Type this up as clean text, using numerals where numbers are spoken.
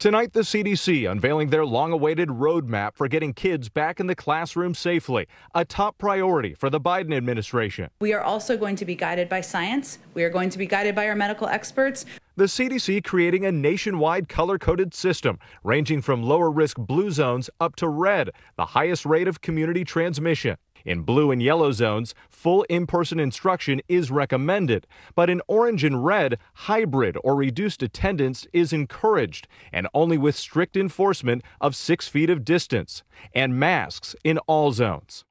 Tonight, the CDC unveiling their long-awaited roadmap for getting kids back in the classroom safely, a top priority for the Biden administration. We are also going to be guided by science. We are going to be guided by our medical experts. The CDC creating a nationwide color-coded system ranging from lower-risk blue zones up to red, the highest rate of community transmission. In blue and yellow zones, full in-person instruction is recommended, but in orange and red, hybrid or reduced attendance is encouraged, and only with strict enforcement of 6 feet of distance, and masks in all zones.